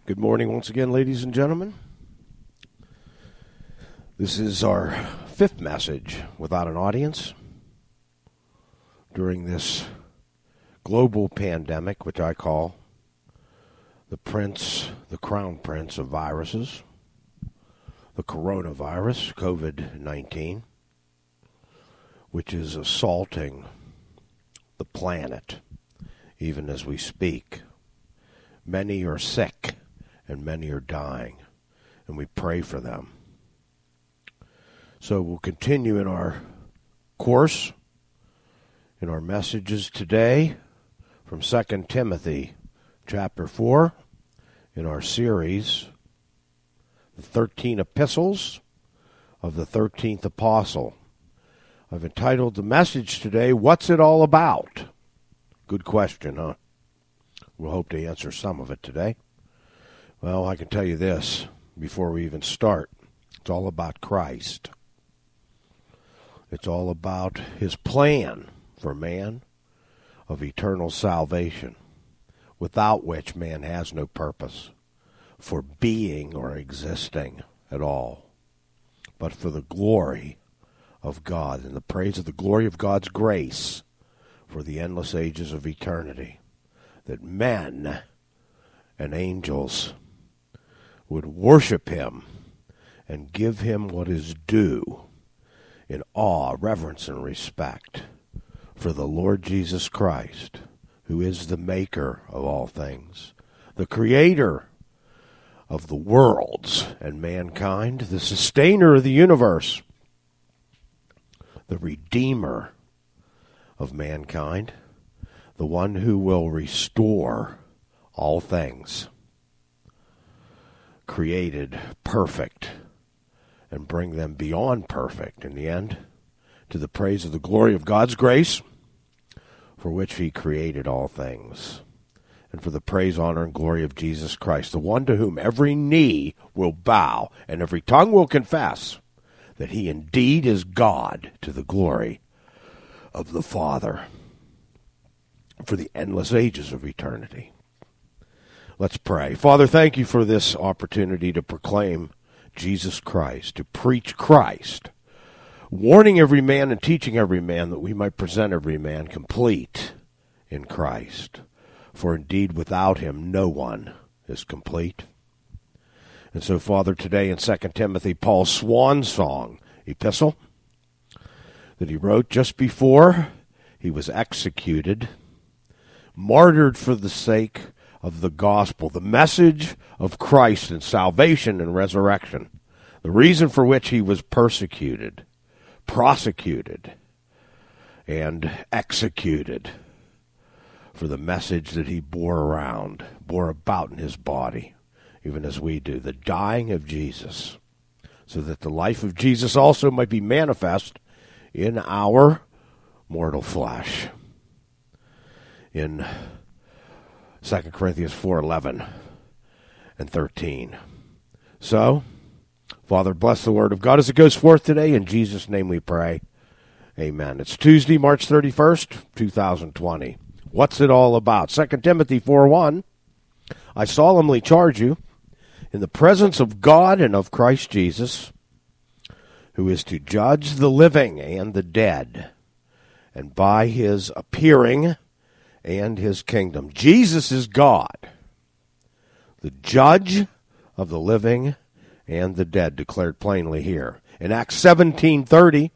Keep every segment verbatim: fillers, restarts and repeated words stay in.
Good morning once again, ladies and gentlemen. This is our fifth message without an audience during this global pandemic, which I call the prince, the crown prince of viruses, the coronavirus, covid nineteen, which is assaulting the planet even as we speak. Many are sick and many are dying, and we pray for them. So we'll continue in our course, in our messages today from Second Timothy chapter four, in our series, the thirteen epistles of the thirteenth apostle. I've entitled the message today, What's It All About? Good question, huh? We'll hope to answer some of it today. Well, I can tell you this before we even start. It's all about Christ. It's all about his plan for man of eternal salvation, without which man has no purpose for being or existing at all, but for the glory of God and the praise of the glory of God's grace for the endless ages of eternity, that men and angels would worship him and give him what is due in awe, reverence, and respect for the Lord Jesus Christ, who is the maker of all things, the creator of the worlds and mankind, the sustainer of the universe, the redeemer of mankind, the one who will restore all things created perfect and bring them beyond perfect in the end to the praise of the glory of God's grace for which he created all things, and for the praise, honor, and glory of Jesus Christ, the one to whom every knee will bow and every tongue will confess that he indeed is God, to the glory of the Father for the endless ages of eternity. Let's pray. Father, thank you for this opportunity to proclaim Jesus Christ, to preach Christ, warning every man and teaching every man that we might present every man complete in Christ. For indeed without him no one is complete. And so, Father, today in Second Timothy, Paul's swan song epistle that he wrote just before he was executed, martyred for the sake of the gospel, the message of Christ and salvation and resurrection, the reason for which he was persecuted, prosecuted, and executed for the message that he bore around, bore about in his body, even as we do, the dying of Jesus, so that the life of Jesus also might be manifest in our mortal flesh. In Second Corinthians four eleven and thirteen. So, Father, bless the word of God as it goes forth today. In Jesus' name we pray. Amen. It's Tuesday, March thirty-first, two thousand twenty. What's it all about? Second Timothy four one. I solemnly charge you in the presence of God and of Christ Jesus, who is to judge the living and the dead, and by his appearing and his kingdom. Jesus is God, the judge of the living and the dead, declared plainly here. In Acts seventeen thirty,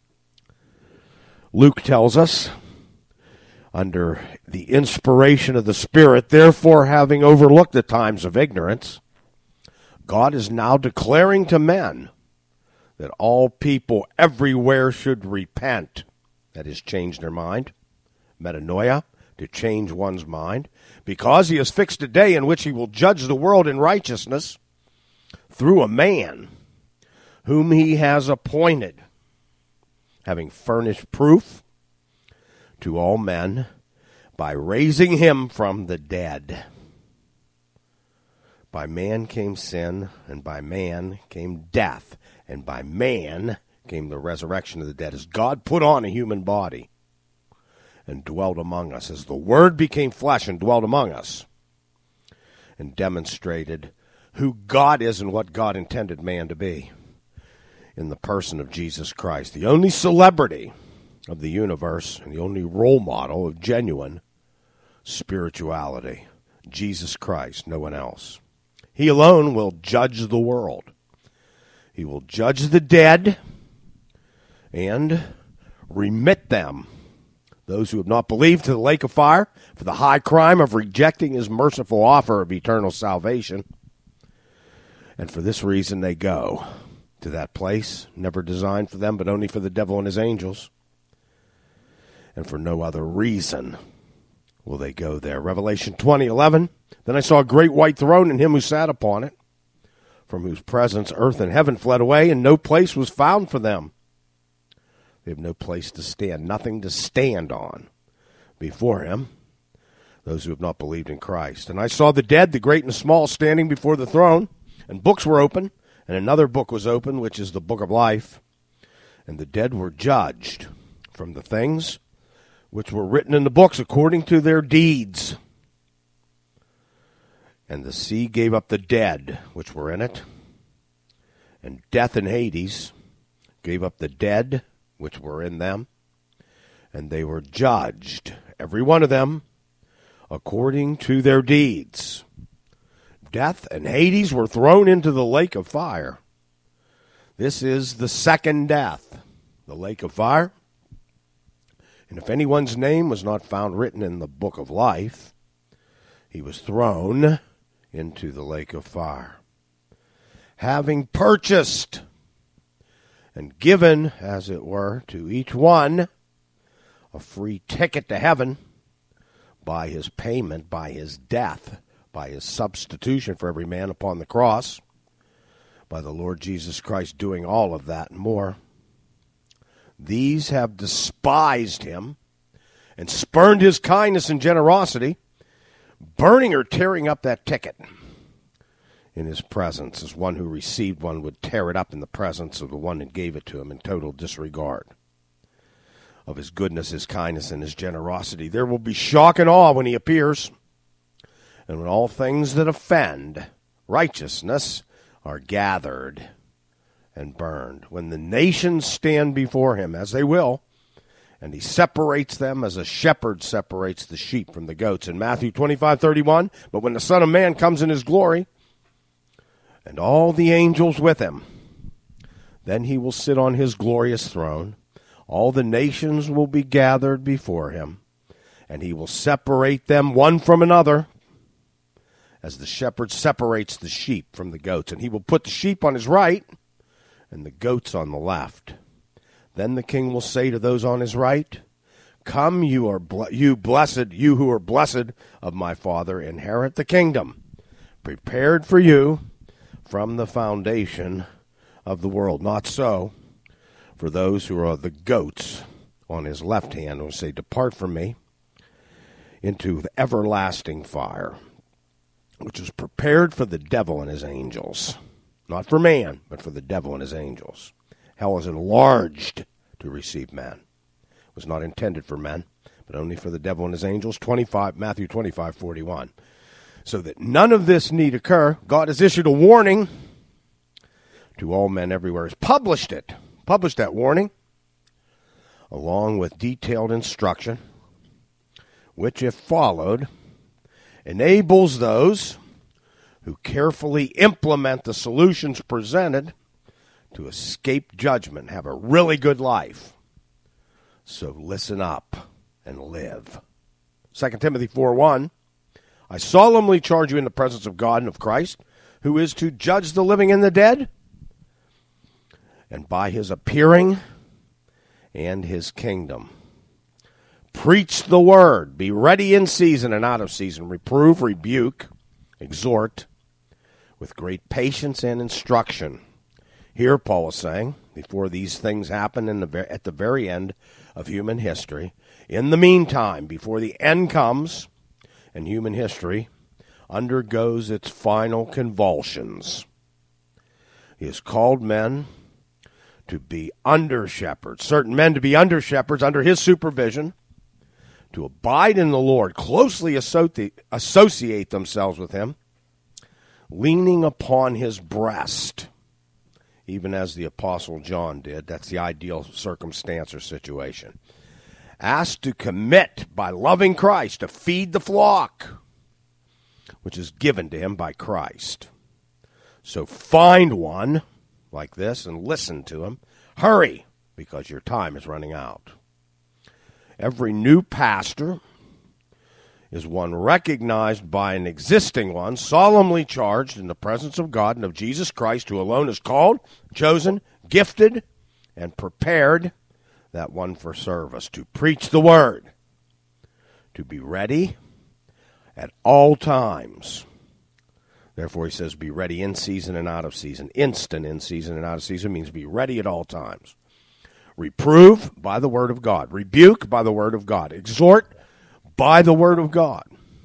Luke tells us, under the inspiration of the Spirit, therefore having overlooked the times of ignorance, God is now declaring to men that all people everywhere should repent. That is, change their mind. Metanoia, to change one's mind, because he has fixed a day in which he will judge the world in righteousness through a man whom he has appointed, having furnished proof to all men by raising him from the dead. By man came sin, and by man came death, and by man came the resurrection of the dead, as God put on a human body and dwelt among us, as the Word became flesh and dwelt among us. and demonstrated who God is and what God intended man to be in the person of Jesus Christ, the only celebrity of the universe and the only role model of genuine spirituality. Jesus Christ, no one else. He alone will judge the world. He will judge the dead and remit them, those who have not believed, to the lake of fire for the high crime of rejecting his merciful offer of eternal salvation. And for this reason they go to that place, never designed for them, but only for the devil and his angels. And for no other reason will they go there. Revelation twenty eleven. Then I saw a great white throne and him who sat upon it, from whose presence earth and heaven fled away, and no place was found for them. They have no place to stand, nothing to stand on before him, those who have not believed in Christ. And I saw the dead, the great and the small, standing before the throne, and books were open, and another book was open, which is the book of life. And the dead were judged from the things which were written in the books according to their deeds. And the sea gave up the dead which were in it, and death and Hades gave up the dead which were in them, and they were judged, every one of them, according to their deeds. Death and Hades were thrown into the lake of fire. This is the second death, the lake of fire. And if anyone's name was not found written in the book of life, he was thrown into the lake of fire. Having purchased and given, as it were, to each one a free ticket to heaven by his payment, by his death, by his substitution for every man upon the cross, by the Lord Jesus Christ doing all of that and more. These have despised him and spurned his kindness and generosity, burning or tearing up that ticket in his presence, as one who received one would tear it up in the presence of the one that gave it to him, in total disregard of his goodness, his kindness, and his generosity. There will be shock and awe when he appears, and when all things that offend righteousness are gathered and burned. When the nations stand before him, as they will, and he separates them as a shepherd separates the sheep from the goats. In Matthew twenty-five thirty-one, but when the Son of Man comes in his glory, and all the angels with him, then he will sit on his glorious throne. All the nations will be gathered before him, and he will separate them one from another, as the shepherd separates the sheep from the goats. And he will put the sheep on his right and the goats on the left. Then the king will say to those on his right, "Come, you are ble- you blessed, you who are blessed of my Father, inherit the kingdom prepared for you from the foundation of the world." Not so for those who are the goats on his left hand, will say, "Depart from me into the everlasting fire, which is prepared for the devil and his angels." Not for man, but for the devil and his angels. Hell is enlarged to receive men. It was not intended for men, but only for the devil and his angels. twenty-five Matthew twenty-five forty-one. So that none of this need occur, God has issued a warning to all men everywhere. He's published it, published that warning, along with detailed instruction, which, if followed, enables those who carefully implement the solutions presented to escape judgment, have a really good life. So listen up and live. Second Timothy four one, I solemnly charge you in the presence of God and of Christ, who is to judge the living and the dead, and by his appearing and his kingdom. Preach the word, be ready in season and out of season, reprove, rebuke, exhort, with great patience and instruction. Here, Paul is saying, before these things happen in the, at the very end of human history, in the meantime, before the end comes and human history undergoes its final convulsions, he has called men to be under shepherds, certain men to be under shepherds under his supervision, to abide in the Lord, closely associate, associate themselves with him, leaning upon his breast, even as the Apostle John did. That's the ideal circumstance or situation. Asked to commit by loving Christ to feed the flock, which is given to him by Christ. So find one like this and listen to him. Hurry, because your time is running out. Every new pastor is one recognized by an existing one, solemnly charged in the presence of God and of Jesus Christ, who alone is called, chosen, gifted, and prepared, that one for service, to preach the word, to be ready at all times. Therefore, he says, be ready in season and out of season. Instant in season and out of season means be ready at all times. Reprove by the word of God. Rebuke by the word of God. Exhort by the word of God.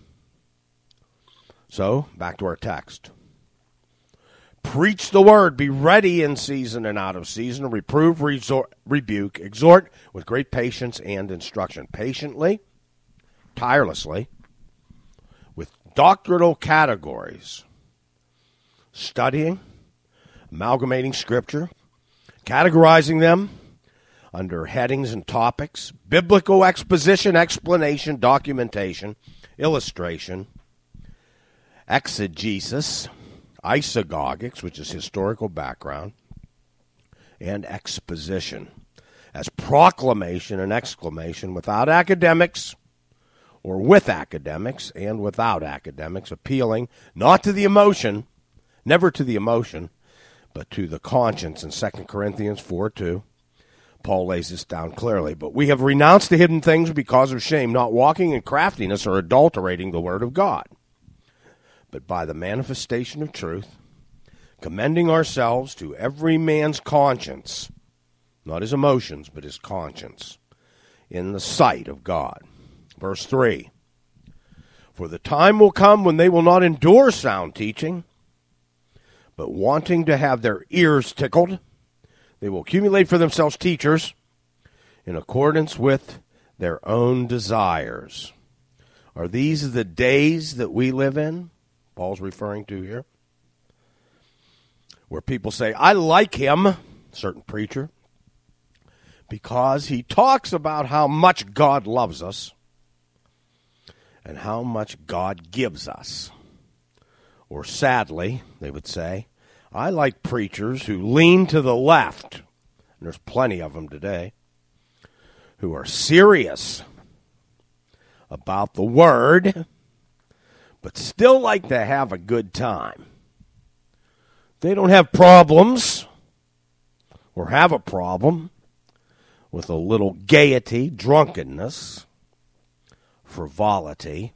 So, back to our text. Preach the word. Be ready in season and out of season. Reprove, resort, rebuke, exhort with great patience and instruction. Patiently, tirelessly, with doctrinal categories. Studying, amalgamating Scripture, categorizing them under headings and topics, biblical exposition, explanation, documentation, illustration, exegesis, isagogics, which is historical background, and exposition, as proclamation and exclamation without academics, or with academics and without academics, appealing not to the emotion, never to the emotion, but to the conscience. In Second Corinthians four two, Paul lays this down clearly. But we have renounced the hidden things because of shame, not walking in craftiness or adulterating the word of God, but by the manifestation of truth, commending ourselves to every man's conscience, not his emotions, but his conscience, in the sight of God. Verse three, for the time will come when they will not endure sound teaching, but wanting to have their ears tickled, they will accumulate for themselves teachers in accordance with their own desires. Are these the days that we live in? Paul's referring to here. Where people say, I like him, certain preacher, because he talks about how much God loves us and how much God gives us. Or sadly, they would say, I like preachers who lean to the left, and there's plenty of them today, who are serious about the word, but still like to have a good time. They don't have problems or have a problem with a little gaiety, drunkenness, frivolity,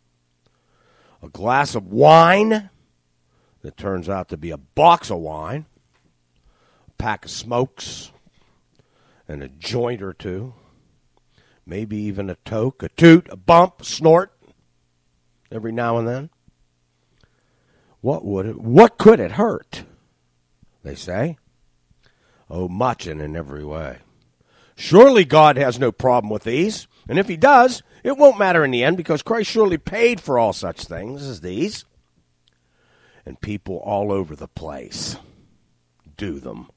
a glass of wine that turns out to be a box of wine, a pack of smokes, and a joint or two, maybe even a toke, a toot, a bump, a snort, every now and then. What would it, what could it hurt? They say. Oh, much and in every way. Surely God has no problem with these, and if he does, it won't matter in the end, because Christ surely paid for all such things as these. And people all over the place do them.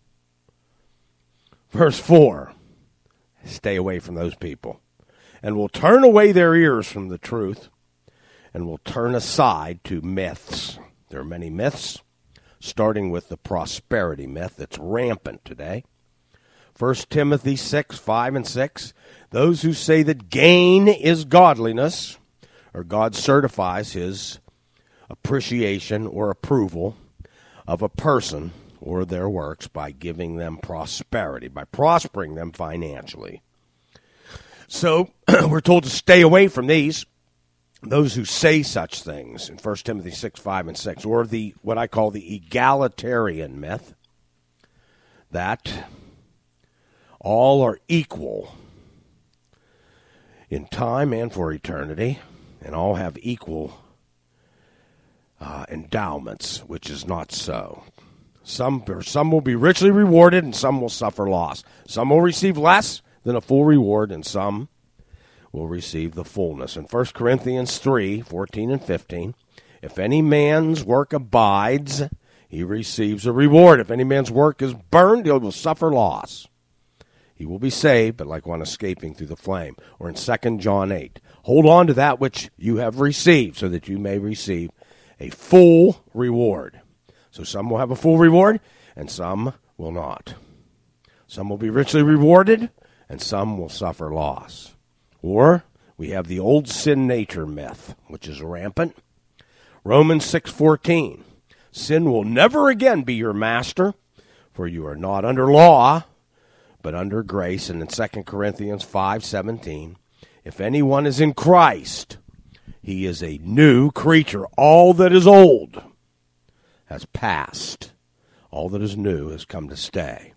Verse four, stay away from those people, and will turn away their ears from the truth, and will turn aside to myths. There are many myths, starting with the prosperity myth that's rampant today. First Timothy six, five and six, those who say that gain is godliness, or God certifies his appreciation or approval of a person or their works by giving them prosperity, by prospering them financially. So we're told to stay away from these, those who say such things in First Timothy six, five, and six, or the what I call the egalitarian myth, that all are equal in time and for eternity, and all have equal Uh, endowments, which is not so. Some, some will be richly rewarded, and some will suffer loss. Some will receive less than a full reward, and some will receive the fullness. In First Corinthians three, fourteen and fifteen, If any man's work abides, he receives a reward. If any man's work is burned, he will suffer loss. He will be saved, but like one escaping through the flame. Or in Second John eight, hold on to that which you have received, so that you may receive a full reward. So some will have a full reward, and some will not. Some will be richly rewarded, and some will suffer loss. Or we have the old sin nature myth, which is rampant. Romans six fourteen, sin will never again be your master, for you are not under law, but under grace. And in Second Corinthians five seventeen, if anyone is in Christ, he is a new creature. All that is old has passed. All that is new has come to stay.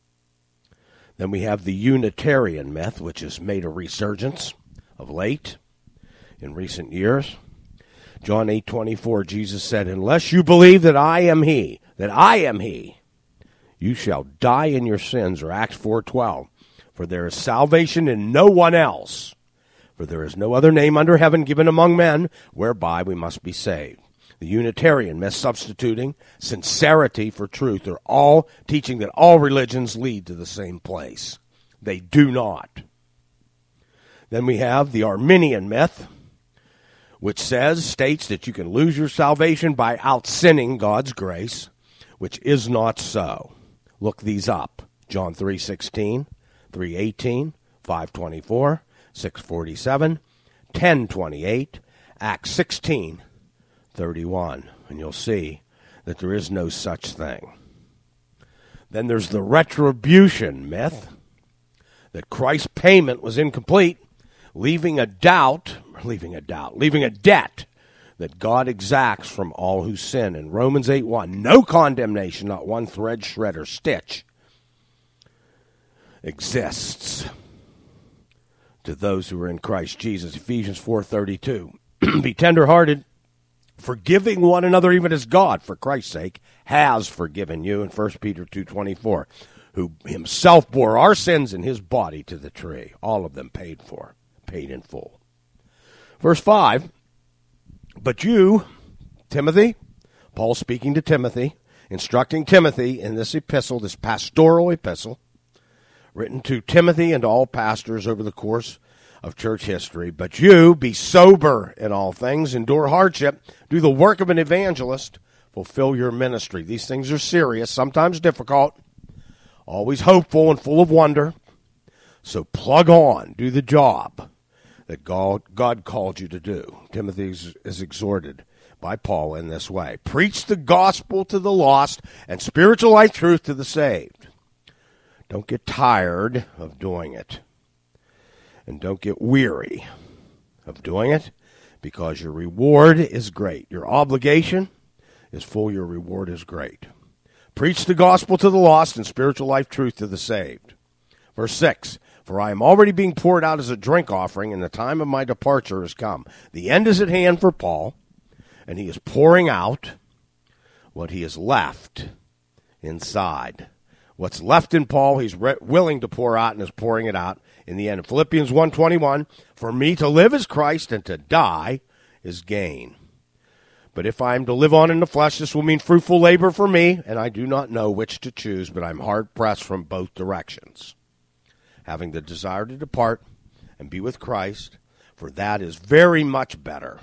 Then we have the Unitarian myth, which has made a resurgence of late in recent years. John eight twenty-four, Jesus said, unless you believe that I am he, that I am he, you shall die in your sins. Or Acts four twelve, for there is salvation in no one else, for there is no other name under heaven given among men whereby we must be saved. The Unitarian myth, substituting sincerity for truth, are all teaching that all religions lead to the same place. They do not. Then we have the Arminian myth, which says, states that you can lose your salvation by out-sinning God's grace, which is not so. Look these up. John three sixteen, three eighteen, five twenty-four, six forty-seven, ten twenty-eight, Acts sixteen thirty-one, and you'll see that there is no such thing. Then there's the retribution myth, that Christ's payment was incomplete, leaving a doubt, leaving a doubt, leaving a debt that God exacts from all who sin. In Romans eight one, no condemnation, not one thread, shred, or stitch exists to those who are in Christ Jesus. Ephesians four thirty-two, be tenderhearted, forgiving one another even as God, for Christ's sake, has forgiven you. In First Peter two twenty-four, who himself bore our sins in his body to the tree, all of them paid for, paid in full. Verse five, but you, Timothy, Paul speaking to Timothy, instructing Timothy in this epistle, this pastoral epistle, written to Timothy and all pastors over the course of church history. But you, be sober in all things, endure hardship, do the work of an evangelist, fulfill your ministry. These things are serious, sometimes difficult, always hopeful and full of wonder. So plug on, do the job that God, God called you to do. Timothy is, is exhorted by Paul in this way. Preach the gospel to the lost and spiritual life truth to the saved. Don't get tired of doing it. And don't get weary of doing it, because your reward is great. Your obligation is full. Your reward is great. Preach the gospel to the lost and spiritual life truth to the saved. Verse six, for I am already being poured out as a drink offering, and the time of my departure has come. The end is at hand for Paul, and he is pouring out what he has left inside. What's left in Paul, he's re- willing to pour out and is pouring it out in the end. In Philippians one twenty-one, for me to live is Christ, and to die is gain. But if I am to live on in the flesh, this will mean fruitful labor for me, and I do not know which to choose, but I'm hard-pressed from both directions, having the desire to depart and be with Christ, for that is very much better.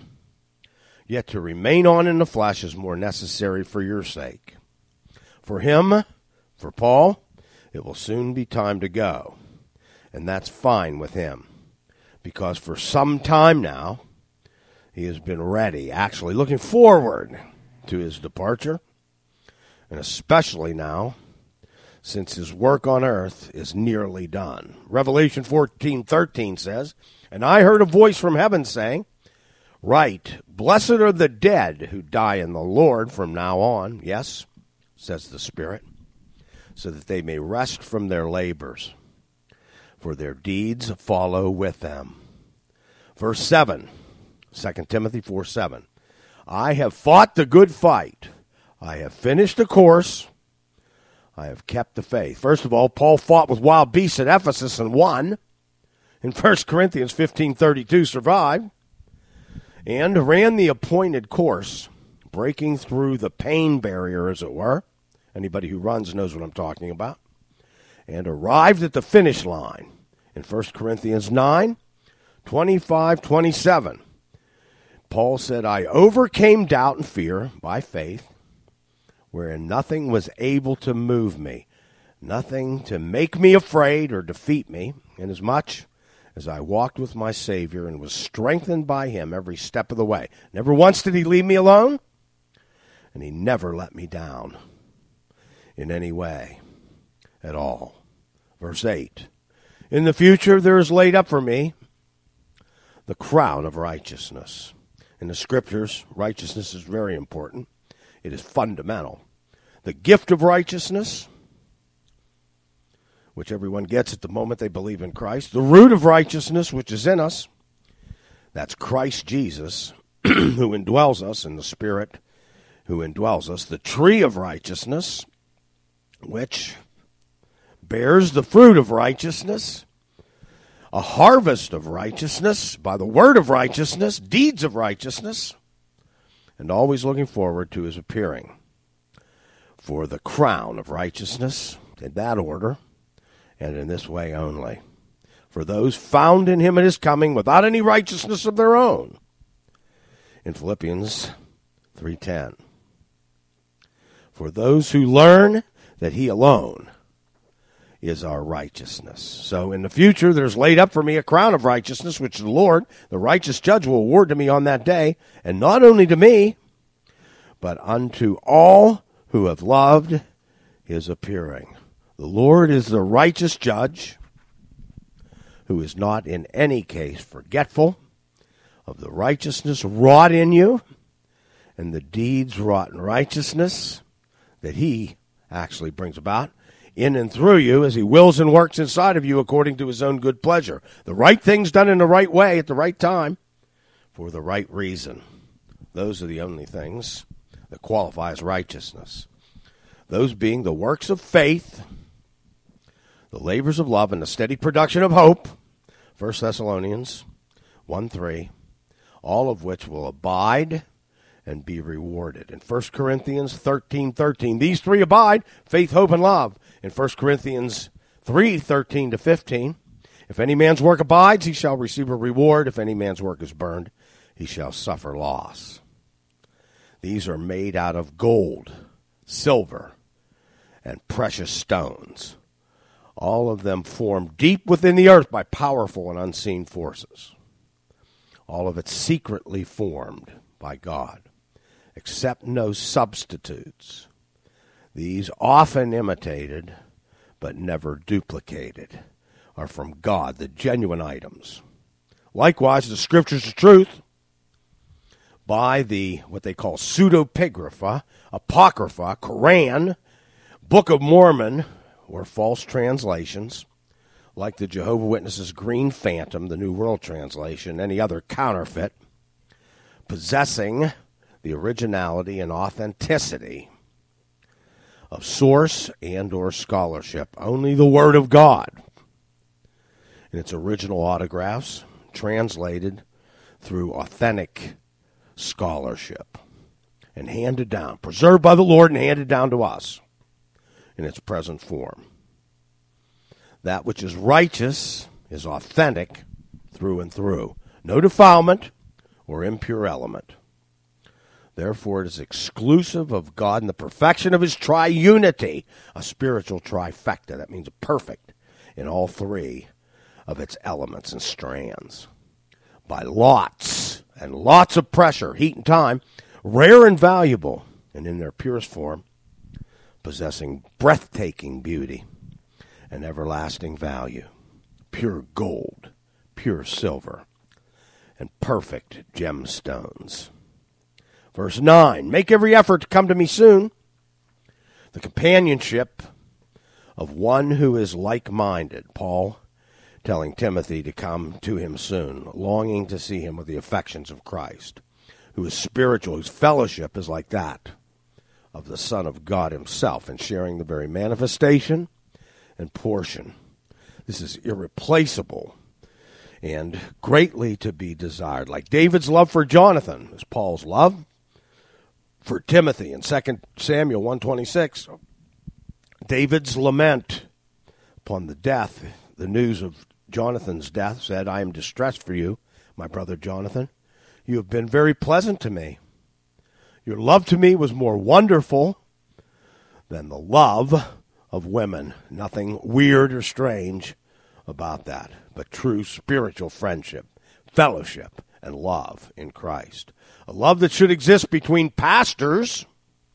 Yet to remain on in the flesh is more necessary for your sake. For him, for Paul, it will soon be time to go, and that's fine with him, because for some time now, he has been ready, actually looking forward to his departure, and especially now, since his work on earth is nearly done. Revelation fourteen thirteen says, and I heard a voice from heaven saying, write, blessed are the dead who die in the Lord from now on, yes, says the Spirit, so that they may rest from their labors, for their deeds follow with them. Verse seven, Second Timothy four seven, I have fought the good fight. I have finished the course. I have kept the faith. First of all, Paul fought with wild beasts at Ephesus and won. In First Corinthians fifteen thirty-two, survived. and ran the appointed course, breaking through the pain barrier, as it were. Anybody who runs knows what I'm talking about. And arrived at the finish line in First Corinthians nine, twenty-five, twenty-seven. Paul said, I overcame doubt and fear by faith, wherein nothing was able to move me, nothing to make me afraid or defeat me, inasmuch as I walked with my Savior and was strengthened by him every step of the way. Never once did he leave me alone, and he never let me down in any way at all. Verse eight, in the future there is laid up for me the crown of righteousness. In the Scriptures, righteousness is very important. It is fundamental. The gift of righteousness, which everyone gets at the moment they believe in Christ. The root of righteousness, which is in us. That's Christ Jesus, who indwells us, and the Spirit who indwells us. The tree of righteousness, which bears the fruit of righteousness. A harvest of righteousness by the word of righteousness, deeds of righteousness, and always looking forward to his appearing for the crown of righteousness, in that order, and in this way only, for those found in him at his coming without any righteousness of their own, in Philippians three ten. For those who learn that he alone is our righteousness. So in the future, there's laid up for me a crown of righteousness, which the Lord, the righteous judge, will award to me on that day, and not only to me, but unto all who have loved his appearing. The Lord is the righteous judge, who is not in any case forgetful of the righteousness wrought in you and the deeds wrought in righteousness that he actually brings about in and through you as he wills and works inside of you according to his own good pleasure. The right things done in the right way at the right time for the right reason. Those are the only things that qualify as righteousness. Those being the works of faith, the labors of love, and the steady production of hope, First Thessalonians one three, all of which will abide and be rewarded. In First Corinthians thirteen thirteen, these three abide, faith, hope, and love. In First Corinthians three thirteen to fifteen, if any man's work abides, he shall receive a reward. If any man's work is burned, he shall suffer loss. These are made out of gold, silver, and precious stones, all of them formed deep within the earth by powerful and unseen forces. All of it secretly formed by God, except no substitutes. These, often imitated but never duplicated, are from God, the genuine items. Likewise, the Scriptures of truth, by the, what they call pseudepigrapha, apocrypha, Quran, Book of Mormon, or false translations, like the Jehovah's Witnesses' Green Phantom, the New World Translation, any other counterfeit, possessing the originality and authenticity of source and or scholarship. Only the Word of God in its original autographs, translated through authentic scholarship and handed down, preserved by the Lord and handed down to us in its present form. That which is righteous is authentic through and through. No defilement or impure element. Therefore, it is exclusive of God in the perfection of his triunity, a spiritual trifecta. That means perfect in all three of its elements and strands. By lots and lots of pressure, heat and time, rare and valuable, and in their purest form, possessing breathtaking beauty and everlasting value, pure gold, pure silver, and perfect gemstones. Verse nine, make every effort to come to me soon. The companionship of one who is like-minded. Paul telling Timothy to come to him soon, longing to see him with the affections of Christ, who is spiritual, whose fellowship is like that of the Son of God himself, and sharing the very manifestation and portion. This is irreplaceable and greatly to be desired. Like David's love for Jonathan is Paul's love for Timothy in Second Samuel one twenty-six. David's lament upon the death, the news of Jonathan's death, said, I am distressed for you, my brother Jonathan. You have been very pleasant to me. Your love to me was more wonderful than the love of women. Nothing weird or strange about that, but true spiritual friendship, fellowship, and love in Christ. A love that should exist between pastors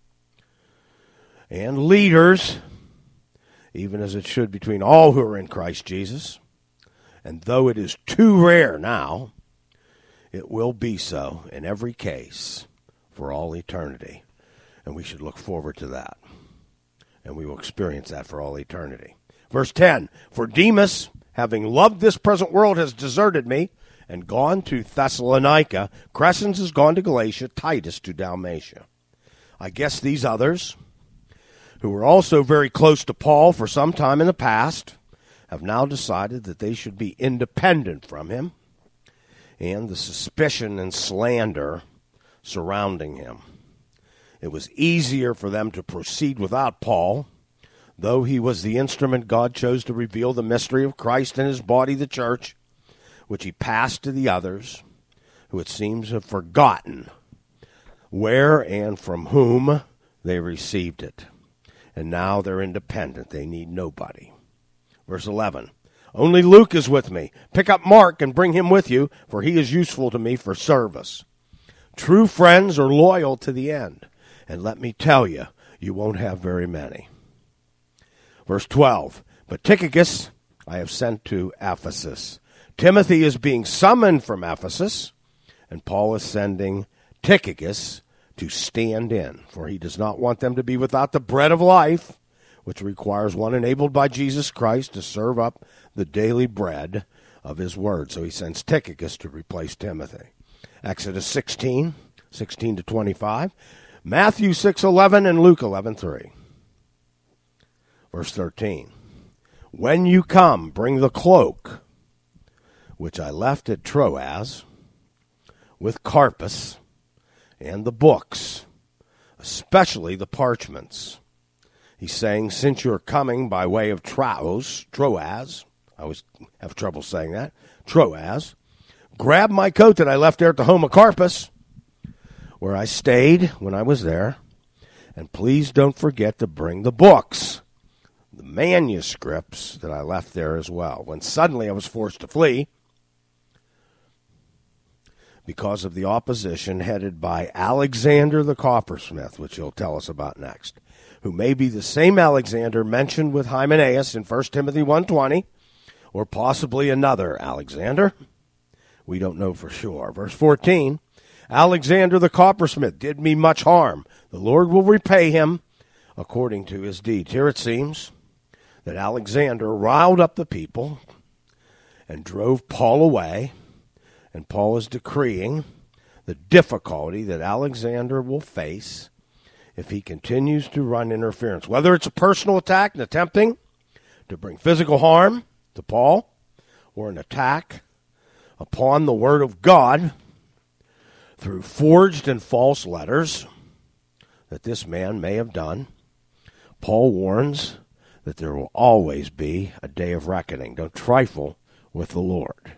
and leaders, even as it should between all who are in Christ Jesus. And though it is too rare now, it will be so in every case for all eternity. And we should look forward to that. And we will experience that for all eternity. Verse ten, for Demas, having loved this present world, has deserted me and gone to Thessalonica. Crescens has gone to Galatia, Titus to Dalmatia. I guess these others, who were also very close to Paul for some time in the past, have now decided that they should be independent from him and the suspicion and slander surrounding him. It was easier for them to proceed without Paul, though he was the instrument God chose to reveal the mystery of Christ and his body, the church, which he passed to the others, who it seems have forgotten where and from whom they received it. And now they're independent. They need nobody. Verse eleven, only Luke is with me. Pick up Mark and bring him with you, for he is useful to me for service. True friends are loyal to the end. And let me tell you, you won't have very many. Verse twelve, but Tychicus I have sent to Ephesus. Timothy is being summoned from Ephesus, and Paul is sending Tychicus to stand in, for he does not want them to be without the bread of life, which requires one enabled by Jesus Christ to serve up the daily bread of his word. So he sends Tychicus to replace Timothy. Exodus sixteen, sixteen to twenty-five, Matthew six eleven, and Luke eleven three. Verse thirteen, when you come, bring the cloak, which I left at Troas, with Carpus, and the books, especially the parchments. He's saying, since you're coming by way of Troas, Troas, I always have trouble saying that, Troas, grab my coat that I left there at the home of Carpus, where I stayed when I was there, and please don't forget to bring the books, the manuscripts that I left there as well. When suddenly I was forced to flee, because of the opposition headed by Alexander the coppersmith, which he'll tell us about next, who may be the same Alexander mentioned with Hymenaeus in First Timothy one twenty, or possibly another Alexander. We don't know for sure. Verse fourteen, Alexander the coppersmith did me much harm. The Lord will repay him according to his deeds. Here it seems that Alexander riled up the people and drove Paul away. And Paul is decreeing the difficulty that Alexander will face if he continues to run interference, whether it's a personal attack and attempting to bring physical harm to Paul, or an attack upon the word of God through forged and false letters that this man may have done. Paul warns that there will always be a day of reckoning. Don't trifle with the Lord.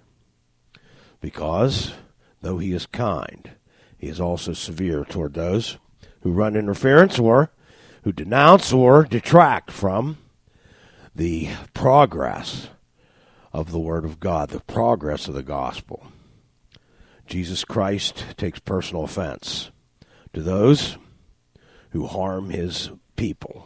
Because, though he is kind, he is also severe toward those who run interference or who denounce or detract from the progress of the Word of God, the progress of the gospel. Jesus Christ takes personal offense to those who harm his people.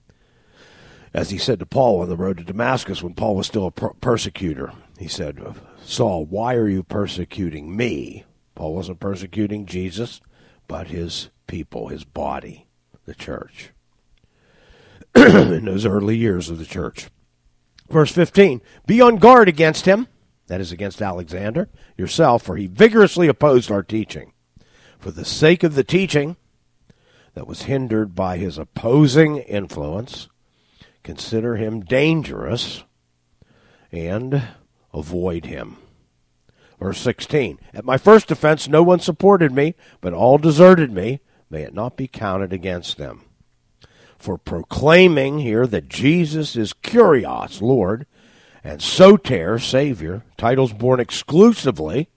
As he said to Paul on the road to Damascus when Paul was still a per- persecutor, he said, Saul, why are you persecuting me? Paul wasn't persecuting Jesus, but his people, his body, the church, in those early years of the church. Verse fifteen, be on guard against him, that is against Alexander, yourself, for he vigorously opposed our teaching. For the sake of the teaching that was hindered by his opposing influence, consider him dangerous and avoid him. Verse sixteen, at my first offense no one supported me, but all deserted me. May it not be counted against them. For proclaiming here that Jesus is Kyrios, Lord, and Soter, Savior, titles borne exclusively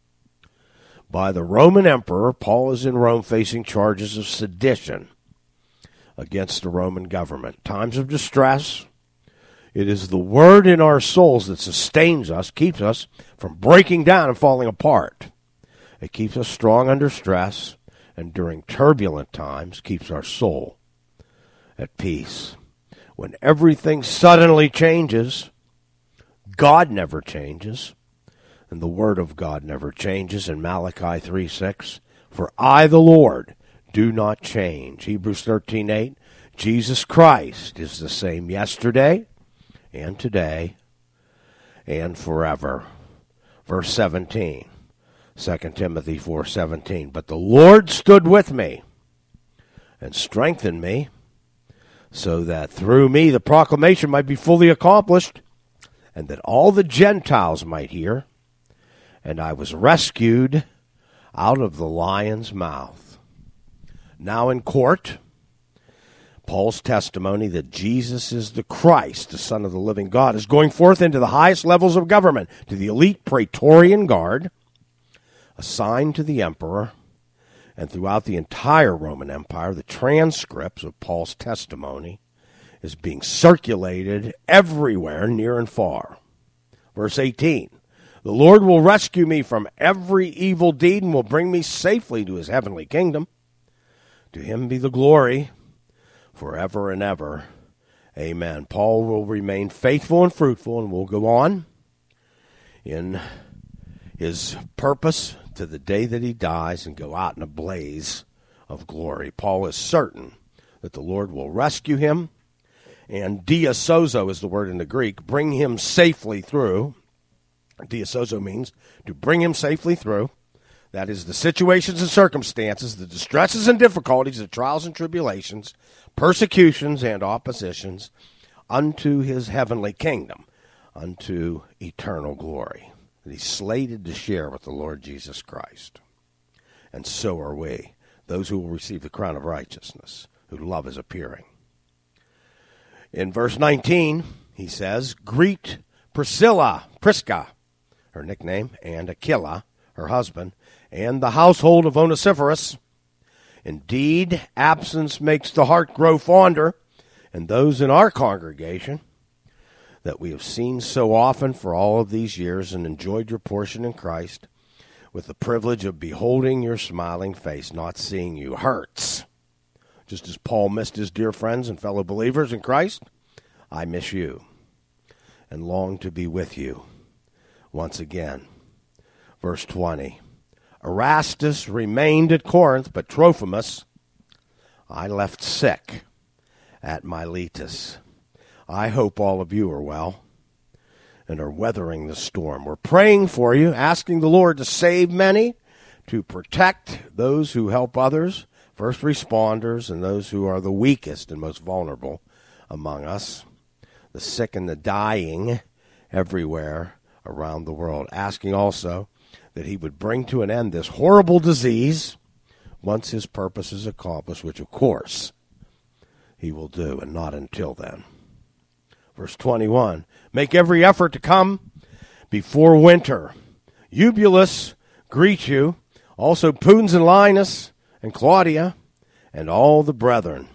by the Roman emperor, Paul is in Rome facing charges of sedition against the Roman government. Times of distress, it is the word in our souls that sustains us, keeps us from breaking down and falling apart. It keeps us strong under stress, and during turbulent times keeps our soul at peace. When everything suddenly changes, God never changes, and the word of God never changes in Malachi three six. For I, the Lord, do not change. Hebrews thirteen eight. Jesus Christ is the same yesterday and today and forever. Verse seventeen, Second Timothy four seventeen. But the Lord stood with me and strengthened me, so that through me the proclamation might be fully accomplished, and that all the Gentiles might hear. And I was rescued out of the lion's mouth. Now in court, Paul's testimony that Jesus is the Christ, the Son of the living God, is going forth into the highest levels of government, to the elite Praetorian Guard, assigned to the emperor, and throughout the entire Roman Empire, the transcripts of Paul's testimony is being circulated everywhere, near and far. Verse eighteen, the Lord will rescue me from every evil deed and will bring me safely to his heavenly kingdom. To him be the glory forever and ever. Amen. Paul will remain faithful and fruitful and will go on in his purpose to the day that he dies and go out in a blaze of glory. Paul is certain that the Lord will rescue him, and diasozo is the word in the Greek, bring him safely through. Diasozo means to bring him safely through. That is, the situations and circumstances, the distresses and difficulties, the trials and tribulations, persecutions and oppositions, unto his heavenly kingdom, unto eternal glory, that he's slated to share with the Lord Jesus Christ. And so are we, those who will receive the crown of righteousness, who love his appearing. In verse nineteen, he says, greet Priscilla, Prisca, her nickname, and Aquila, her husband, and the household of Onesiphorus. Indeed, absence makes the heart grow fonder, and those in our congregation that we have seen so often for all of these years and enjoyed your portion in Christ, with the privilege of beholding your smiling face, not seeing you, hurts. Just as Paul missed his dear friends and fellow believers in Christ, I miss you and long to be with you once again. Verse twenty, Erastus remained at Corinth, but Trophimus I left sick at Miletus. I hope all of you are well and are weathering the storm. We're praying for you, asking the Lord to save many, to protect those who help others, first responders, and those who are the weakest and most vulnerable among us, the sick and the dying everywhere around the world. Asking also that he would bring to an end this horrible disease once his purpose is accomplished, which of course he will do, and not until then. Verse twenty-one, make every effort to come before winter. Eubulus greet you, also Pudens and Linus and Claudia and all the brethren.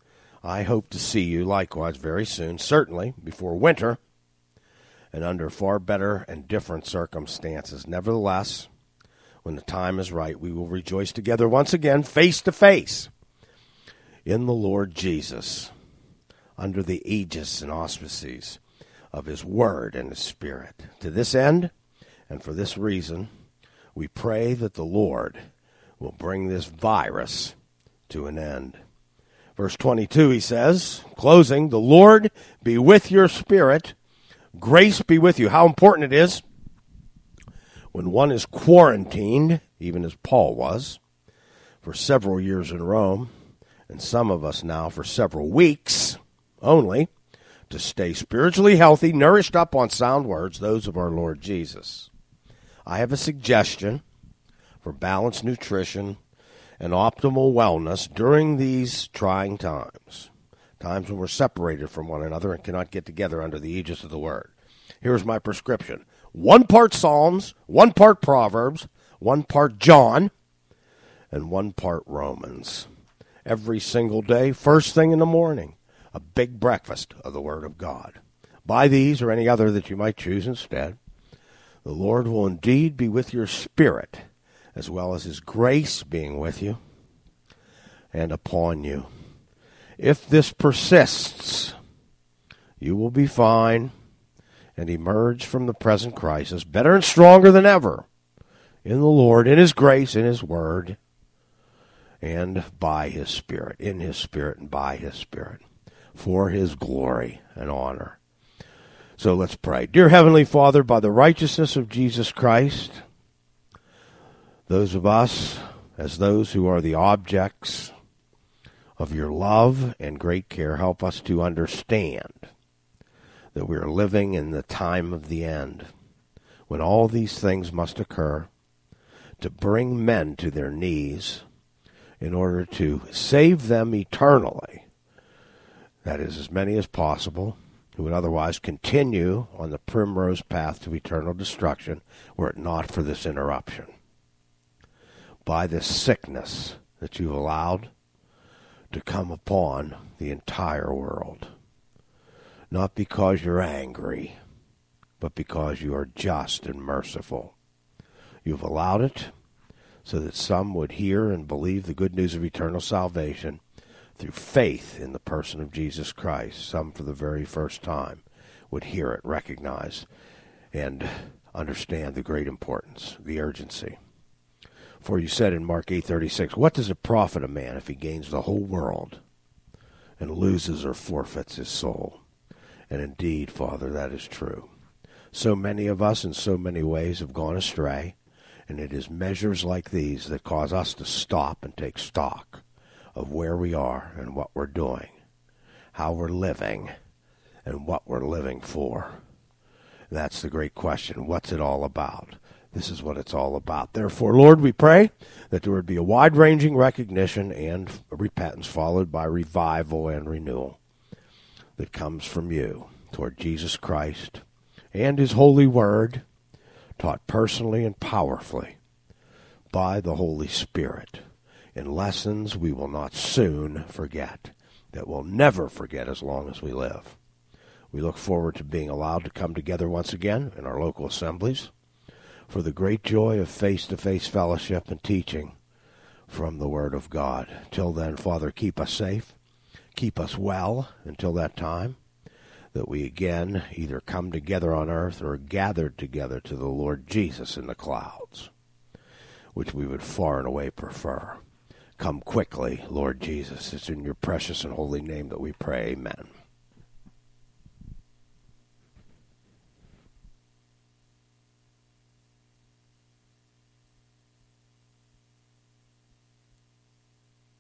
I hope to see you likewise very soon, certainly before winter, and under far better and different circumstances. Nevertheless, when the time is right, we will rejoice together once again, face to face, in the Lord Jesus, under the aegis and auspices of his word and his spirit. To this end, and for this reason, we pray that the Lord will bring this virus to an end. Verse twenty-two, he says, closing, the Lord be with your spirit. Grace be with you. How important it is when one is quarantined, even as Paul was, for several years in Rome, and some of us now for several weeks only, to stay spiritually healthy, nourished up on sound words, those of our Lord Jesus. I have a suggestion for balanced nutrition and optimal wellness during these trying times, times when we're separated from one another and cannot get together under the aegis of the Word. Here's my prescription. One part Psalms, one part Proverbs, one part John, and one part Romans. Every single day, first thing in the morning, a big breakfast of the Word of God. By these or any other that you might choose instead, the Lord will indeed be with your spirit, as well as His grace being with you and upon you. If this persists, you will be fine and emerge from the present crisis better and stronger than ever in the Lord, in His grace, in His Word, and by His Spirit, in His Spirit and by His Spirit, for His glory and honor. So let's pray. Dear Heavenly Father, by the righteousness of Jesus Christ, those of us as those who are the objects of your love and great care, help us to understand that we are living in the time of the end, when all these things must occur, to bring men to their knees in order to save them eternally. That is, as many as possible who would otherwise continue on the primrose path to eternal destruction were it not for this interruption. By this sickness that you've allowed to come upon the entire world. Not because you're angry, but because you are just and merciful. You've allowed it so that some would hear and believe the good news of eternal salvation through faith in the person of Jesus Christ. Some for the very first time would hear it, recognize, and understand the great importance, the urgency. For you said in Mark eight thirty-six, what does it profit a man if he gains the whole world and loses or forfeits his soul? And indeed, Father, that is true. So many of us in so many ways have gone astray, and it is measures like these that cause us to stop and take stock of where we are and what we're doing, how we're living, and what we're living for. And that's the great question. What's it all about? This is what it's all about. Therefore, Lord, we pray that there would be a wide-ranging recognition and repentance followed by revival and renewal that comes from you toward Jesus Christ and His holy word, taught personally and powerfully by the Holy Spirit in lessons we will not soon forget, that we'll never forget as long as we live. We look forward to being allowed to come together once again in our local assemblies for the great joy of face-to-face fellowship and teaching from the Word of God. Till then, Father, keep us safe, keep us well until that time, that we again either come together on earth or gathered together to the Lord Jesus in the clouds, which we would far and away prefer. Come quickly, Lord Jesus. It's in your precious and holy name that we pray. Amen.